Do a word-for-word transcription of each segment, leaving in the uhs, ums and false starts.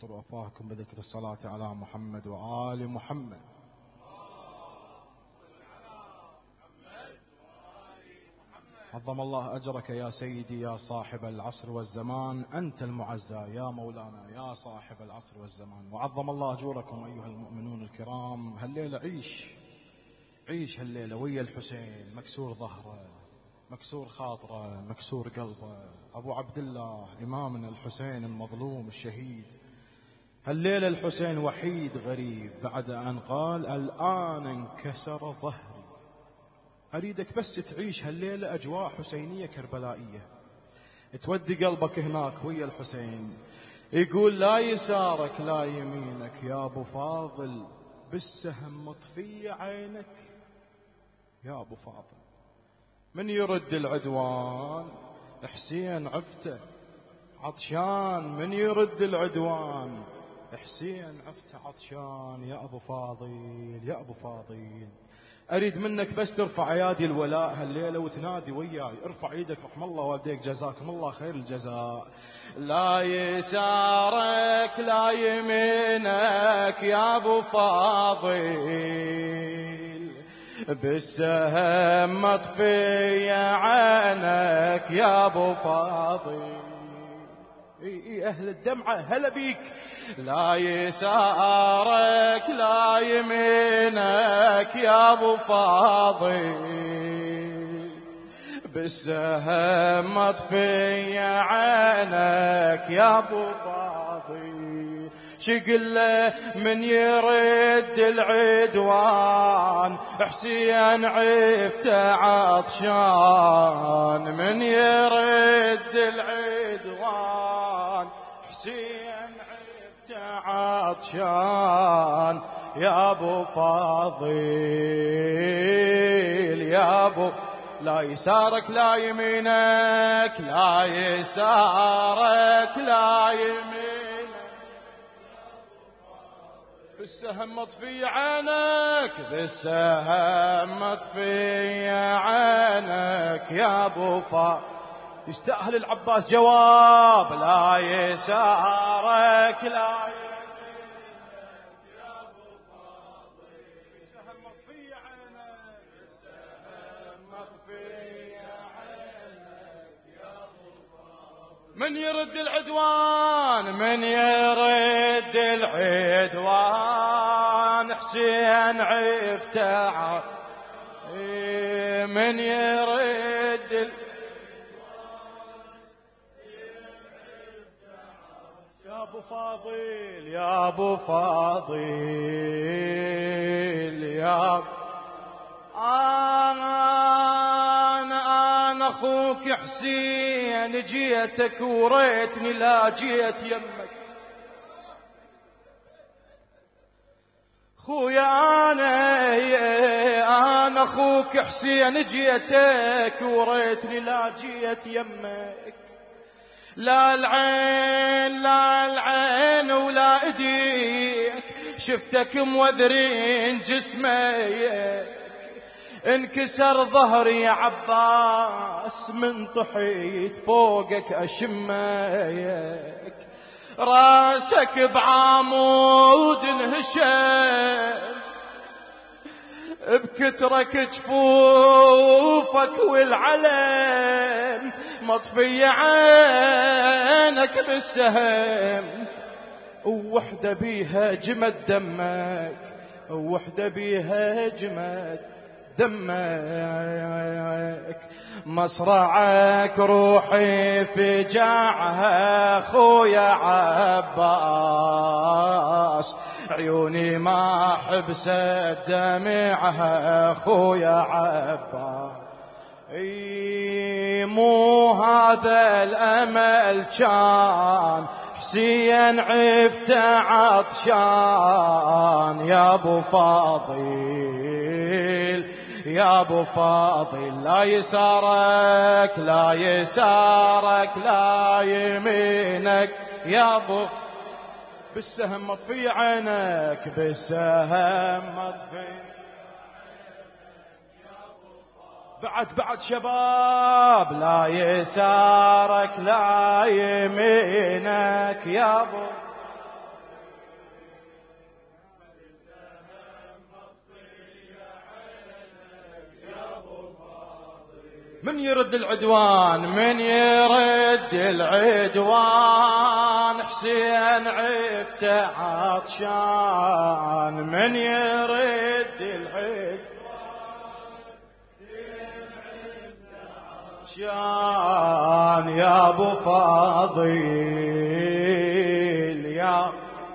أطر أفواهكم بذكر الصلاة على محمد وآل محمد. عظم الله أجرك يا سيدي يا صاحب العصر والزمان، أنت المعزى يا مولانا يا صاحب العصر والزمان. وعظم الله أجوركم أيها المؤمنون الكرام. هالليلة عيش عيش هالليلة ويا الحسين، مكسور ظهره، مكسور خاطره، مكسور قلبه، أبو عبد الله إمامنا الحسين المظلوم الشهيد. هالليلة الحسين وحيد غريب بعد أن قال الآن انكسر ظهري. أريدك بس تعيش هالليلة أجواء حسينية كربلائية، تودي قلبك هناك ويا الحسين. يقول لا يسارك لا يمينك يا أبو فاضل، بالسهم مطفي عينك يا أبو فاضل. من يرد العدوان حسين عفته عطشان، من يرد العدوان حسين عفته عطشان يا أبو فاضل يا أبو فاضل. أريد منك بس ترفع أيادي الولاء هالليلة وتنادي وياي. ارفع ايدك، رحم الله والديك جزاكم الله خير الجزاء. لا يسارك لا يمينك يا أبو فاضل، بالسهم مطفي عينك يا أبو فاضل. اي اي اهل الدمعة هلا بيك. لا يسارك لا يمينك يا ابو فاضل، بالسهم مطفي عينك يا ابو فاضل. شقله من يرد العدوان حسين عفته عطشان، من يرد العدوان حسين عفته عطشان يا ابو فاضل يا ابو. لا يسارك لا يمينك لا يسارك لا يمينك، بالسهم مطفي عينك بالسهم مطفي عينك يا ابو فاضل. يستاهل العباس جواب. لا يسارك لا يمينك يا ابو فاضل، بالسهم مطفي عينك بالسهم مطفي عينك يا ابو فاضل. من يرد العدوان من يرد العدوان حسين عفته، من يرد ال... يا ابو فاضل يا ابو فاضل يا أبو... انا انا اخوك حسين جيتك وريتني لا جيت يمك. خويا انا انا اخوك حسين جيتك وريتني لا جيت يمك. لا العين لا العين ولا ايديك شفتك موذرين جسمك، انكسر ظهري يا عباس من طحيت فوقك اشميك. راسك بعمود انهشم بكترك جفوفك والعلم مطفي عينك بالسهم، ووحدة بيها جمد دمك ووحدة بيها جمد دمك. مصرعك روحي فجاعها خويا عباس، عيوني ما حبست دمعها خويا عباس. اي مو هذا الامل كان حسين عفته عطشان يا ابو فاضل يا ابو فاضل. لا يسارك لا يسارك لا يمينك يا ابو، بالسهم مطفي عينك بالسهم مطفي. بعد بعد شباب لا يسارك لا يمينك يا ابو، من يرد العدوان من يرد العدوان حسين عفته عطشان من يرد العدوان شان يا ابو فاضل يا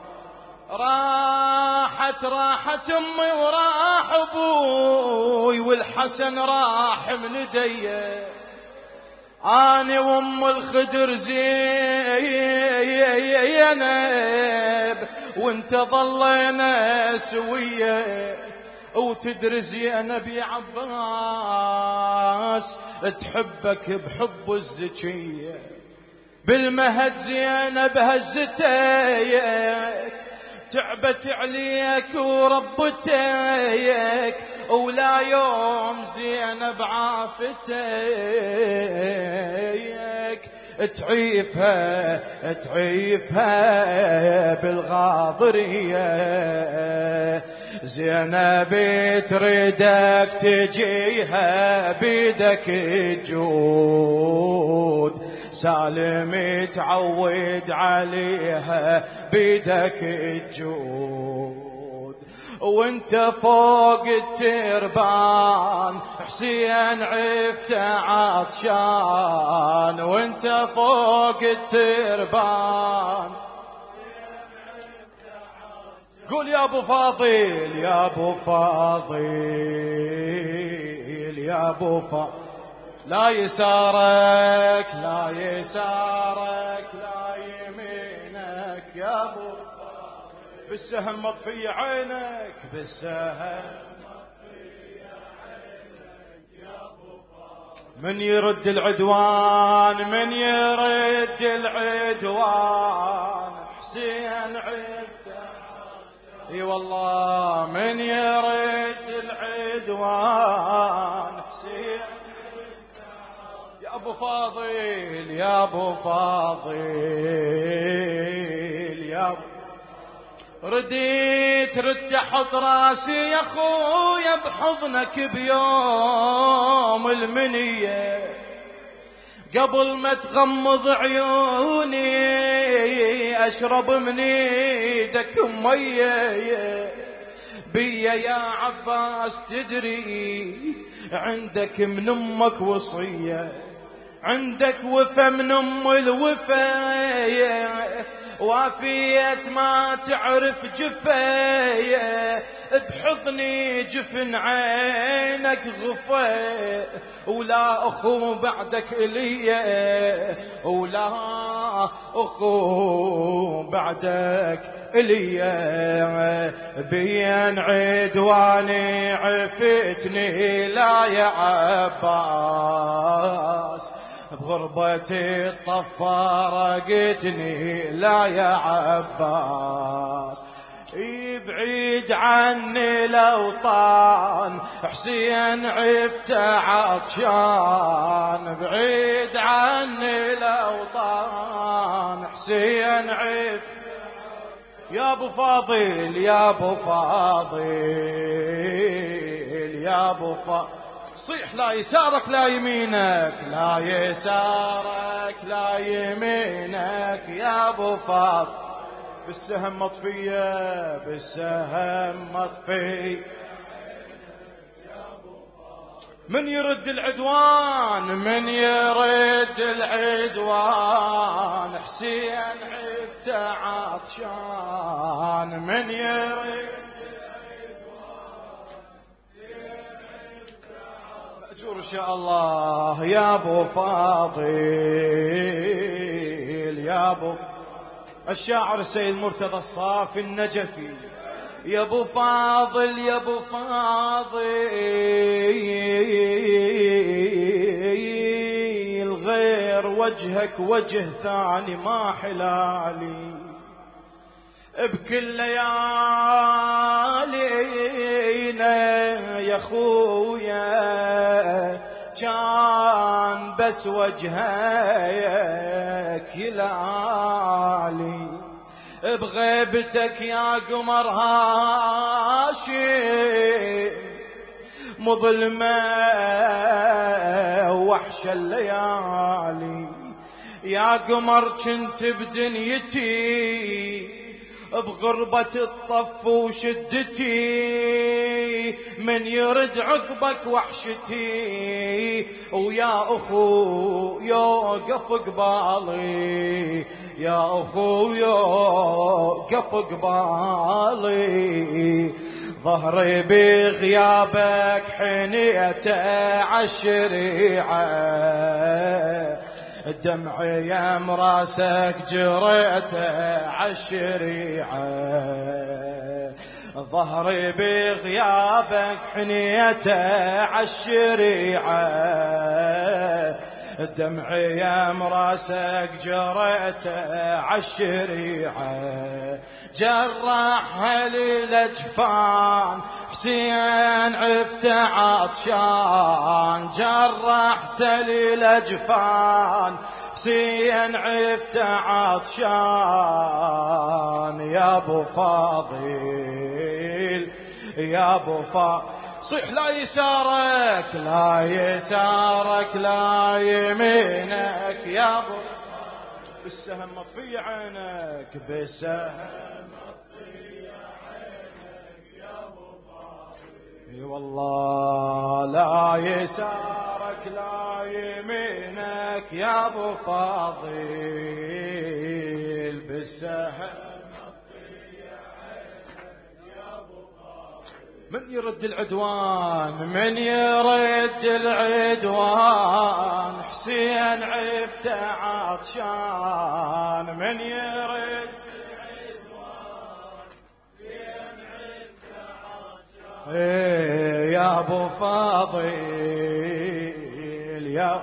راحت راحت امي وراح ابوي والحسن راح من ديه اني وام الخدر زينب وانت ظلينا سويه وتدري زينب يا عباس تحبك بحب الزكيه بالمهد زينب هزتك تعبت عليك وربتك ولا يوم زينب عافتك تعيفها تعيفها بالغاضرية زينب تريدك تجيها بيدك الجود سالم تعود عليها بيدك الجود وانت فوق التربان حسين عفت عطشان وانت فوق التربان قول يا ابو فاضل يا ابو فاضل يا ابو فاضل لا يسارك لا يسارك لا يمينك يا ابو بالسهم مطفي عينك بالسهم مطفي عينك يا ابو من يرد العدوان من يرد العدوان حسين عفته اي والله من يرد العدوان حسين يا ابو فاضل يا ابو فاضل يا ابو رديت رد احط راسي يا خويا بحضنك بيوم المنيه قبل ما تغمض عيوني اشرب من ايدك ميه بيا يا عباس تدري عندك من امك وصيه عندك وفا من ام الوفايه وافيت ما تعرف جفايه بحضني جفن عينك غفا ولا اخو بعدك الي ولا اخو بعدك الي بين عدواني عفتني لا يا عباس بغربتي طفرقتني لا يا عباس يبعد عني الاوطان حسين عفت عطشان بعيد عني الاوطان حسين عفت يا ابو فاضل يا ابو فاضل يا ابو فاضل صيح لا يسارك لا يمينك لا يسارك لا يمينك يا ابو فاضل بالسهم مطفيه بالسهم مطفي من يرد العدوان من يرد العدوان حسين عفت عطشان من يرد مأجور إن شاء الله يا أبو فاضل يا أبو الشاعر السيد مرتضى الصافي النجفي يا ابو فاضل يا ابو فاضل الغير وجهك وجه ثاني ما حلالي بكل ليالينا يا خويا كان بس وجهك يلالي بغيبتك يا قمر هاشم مظلمة وحش الليالي، يا قمر كنت بدنيتي بغربة الطف وشدتي، من يرد عقبك وحشتي، ويا أخو يوقف قبالي، يا أخو يوقف قبالي، ظهري بغيابك حنيته عالشريعة، دمعي يا مراسك جريته عالشريعة، ظهري بغيابك حنيته عالشريعة، دمعي يا مراسك جريته عالشريعة، جرحها للأجفان حسين عفت عطشان، جرحته للأجفان حسين عفت عطشان، يا ابو فاضل يا ابو فاضل، صيح لا يسارك لا يسارك لا يمينك يا ابو، بالسهم مطفي عينك بالسهم مطفي عينك يا ابو فاضل، اي والله لا يسارك لا يمينك يا ابو فاضل، بالسهم من يرد العدوان من يرد العدوان حسين عفت عطشان، من يرد العدوان حسين عفت عطشان، ايه يا ابو فاضل يا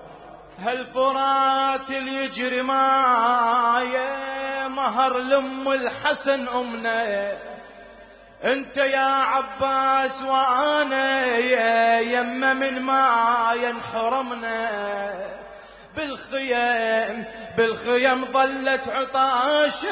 هالفرات اللي يجري مايه مهر لام الحسن امنا، انت يا عباس وانا يا يما من ما ينحرمنا، بالخيم بالخيم ظلت عطاشة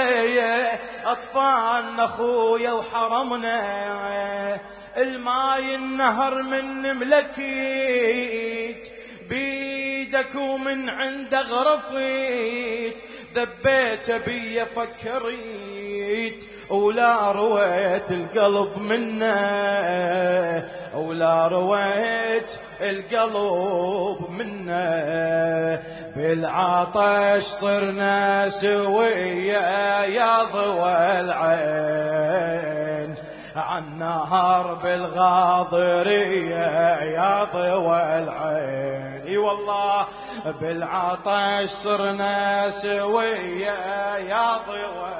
اطفالنا اخويا وحرمنا، الماي النهر من ملكيت بيدك ومن عند غرفيت، ذبيت بي فكريت ولا رويت القلب منه، ولا رويت القلب منه، بالعطش صرنا سويا يا ضوى العين، عالنهار بالغاضرية يا ضوى العين، اي والله بالعطش صرنا سويا يا ضوى،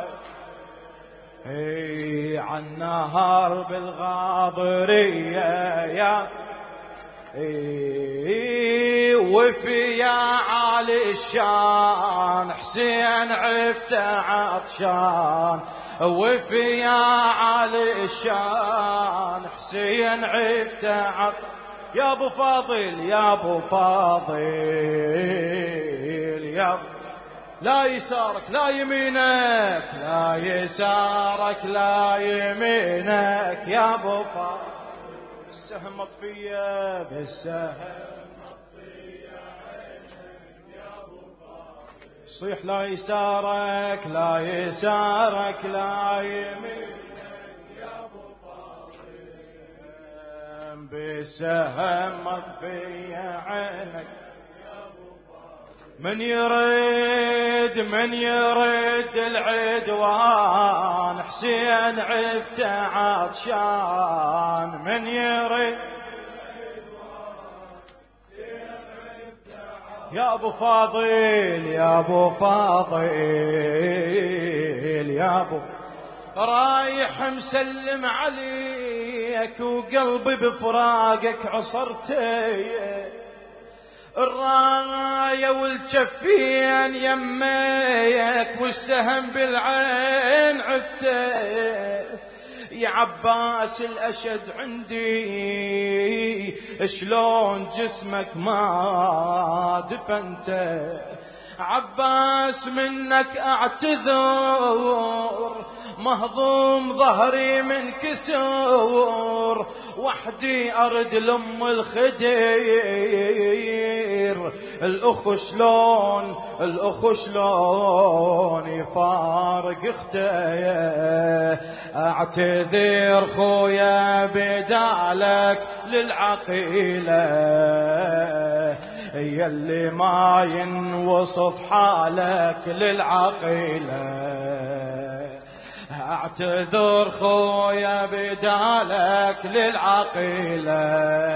اي عالنهار بالغاضرية يا اي، وفي يا عالي الشان حسين عفت عطشان، وفي يا عالي الشان حسين عفت عطشان، يا ابو فاضل يا ابو فاضل يا ابو، لا يسارك لا يمينك لا يسارك لا يمينك يا ابو فاضل، السهم مطفية بالسهم مطفية عينك يا ابو فاضل، صيح لا يسارك لا يسارك لا يمينك يا ابو فاضل، بالسهم مطفية عينك، من يريد من يريد العدوان حسين عفت عطشان، من يريد يا ابو فاضل يا ابو فاضل يا ابو، رايح مسلم عليك وقلبي بفراقك عصرتي، الراية والجفين يميك والسهم بالعين عفته، يا عباس الأشد عندي شلون جسمك ما دفنته، عباس منك اعتذر مهضوم ظهري من كسور، وحدي أرد لأم الخدير. الأخ شلون الأخ شلون يفارق اخته، اعتذر خويا بدالك للعقيلة، يلي ما ينوصف حالك للعقيلة. اعتذر خويا بدالك للعقيلة،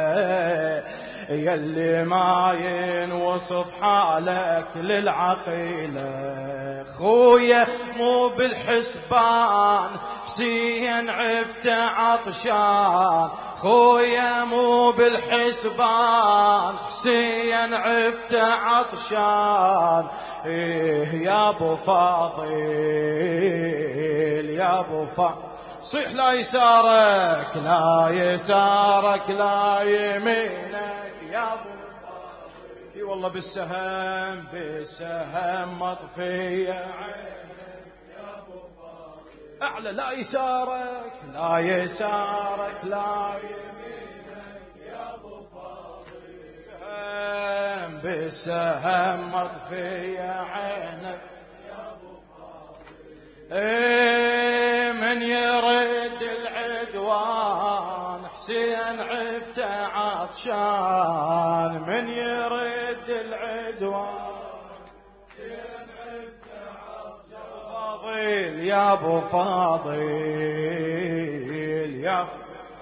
يلي ما ينوصف حالك للعقيلة. خويا مو بالحسبان حسين عفت عطشان، خويا مو بالحسبان حسين عفت عطشان. إيه يا ابو فاضل يا ابو فاضل، صيح لا يسارك لا يسارك لا يمينك يا ابو فاضل. اي والله بالسهم بالسهم مطفية عينك يا ابو فاضل. اعلى لا يسارك لا يسارك لا يمينك يا ابو فاضل. بالسهم بالسهم مطفية عينك يا ابو فاضل. ايه من يرد العدوان حسين عفت عطشان، من يرد العدوان حسين عفت عطشان. يا ابو فاضل يا ابو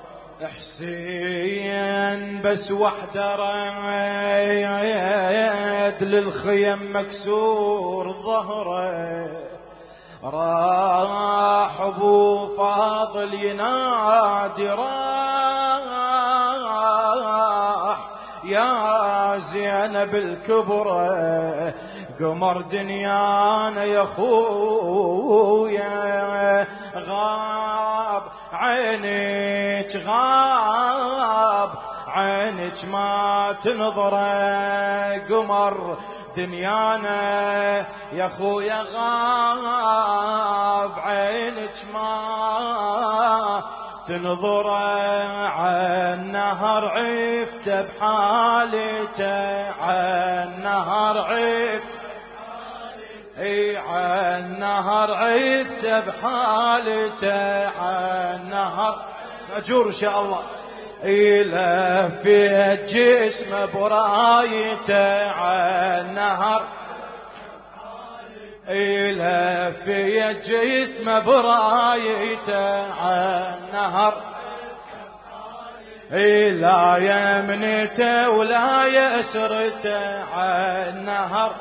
حسين بس وحده ريد للخيم مكسور ظهره، راح ابو فاضل ينادي راح يا زينب الكبرى، قمر دنيانا يا خويا غاب عينك غاب عينك ما تنظره، قمر دنيانا يا خويا غاب عينك ما تنظر. عالنهر عفت بحالته عالنهر عفت اي عالنهر عفت بحالته عالنهر مأجور ان شاء الله. لفيت جسمه برايته عالنهر، لفيت جسمه برايته عالنهر، لا يمنته ولا يسرته عالنهر،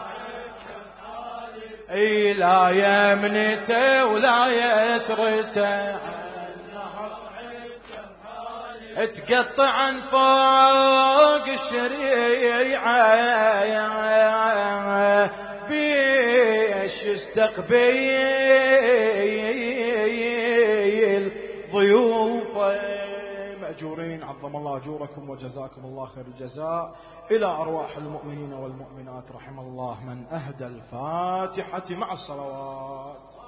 لا يمنته ولا يسرته. تقطعا فوق الشريعة بيش يستقبل ضيوفه. مأجورين عظم الله أجوركم وجزاكم الله خير الجزاء. إلى أرواح المؤمنين والمؤمنات رحم الله من أهدى الفاتحة مع الصلوات.